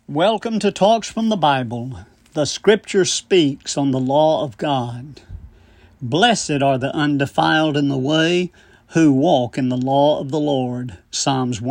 Welcome to Talks from the Bible. The Scripture speaks on the law of God. Blessed are the undefiled in the way who walk in the law of the Lord. Psalms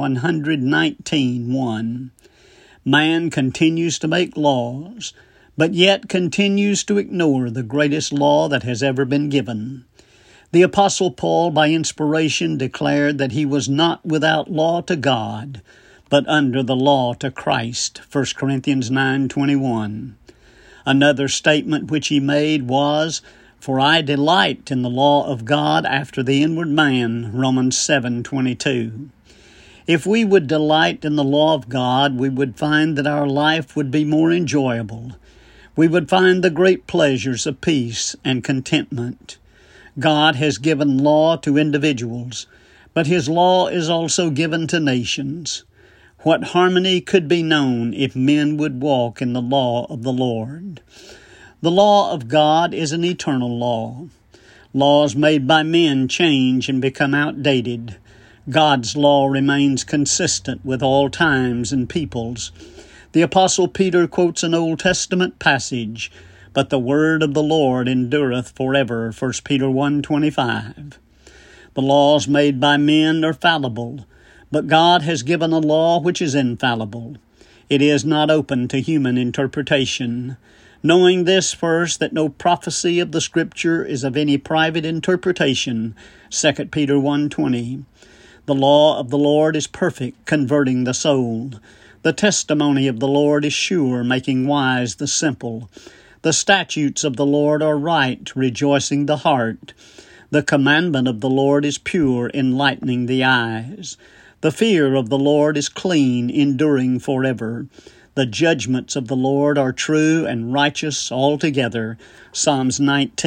119:1. Man continues to make laws, but yet continues to ignore the greatest law that has ever been given. The Apostle Paul, by inspiration, declared that he was not without law to God, but under the law to Christ, 1 Corinthians 9:21. Another statement which he made was, "For I delight in the law of God after the inward man," Romans 7:22. If we would delight in the law of God, we would find that our life would be more enjoyable. We would find the great pleasures of peace and contentment. God has given law to individuals, but His law is also given to nations. What harmony could be known if men would walk in the law of the Lord? The law of God is an eternal law. Laws made by men change and become outdated. God's law remains consistent with all times and peoples. The Apostle Peter quotes an Old Testament passage, "But the word of the Lord endureth forever," 1 Peter 1:25. The laws made by men are fallible, but God has given a law which is infallible. It is not open to human interpretation. Knowing this first, that no prophecy of the Scripture is of any private interpretation, 2 Peter 1:20. The law of the Lord is perfect, converting the soul. The testimony of the Lord is sure, making wise the simple. The statutes of the Lord are right, rejoicing the heart. The commandment of the Lord is pure, enlightening the eyes. The fear of the Lord is clean, enduring forever. The judgments of the Lord are true and righteous altogether. Psalms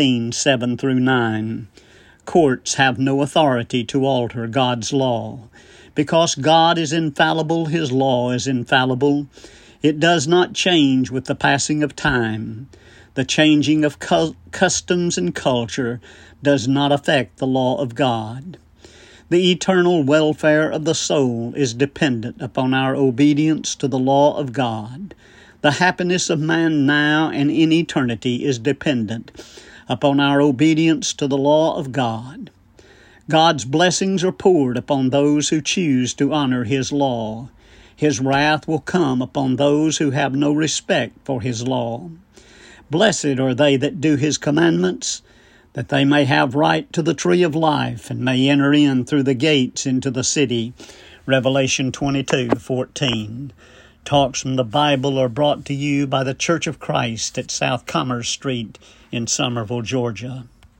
19:7-9. Courts have no authority to alter God's law. Because God is infallible, His law is infallible. It does not change with the passing of time. The changing of customs and culture does not affect the law of God. The eternal welfare of the soul is dependent upon our obedience to the law of God. The happiness of man now and in eternity is dependent upon our obedience to the law of God. God's blessings are poured upon those who choose to honor His law. His wrath will come upon those who have no respect for His law. Blessed are they that do His commandments, that they may have right to the tree of life and may enter in through the gates into the city. Revelation 22:14. Talks from the Bible are brought to you by the Church of Christ at South Commerce Street in Summerville, Georgia.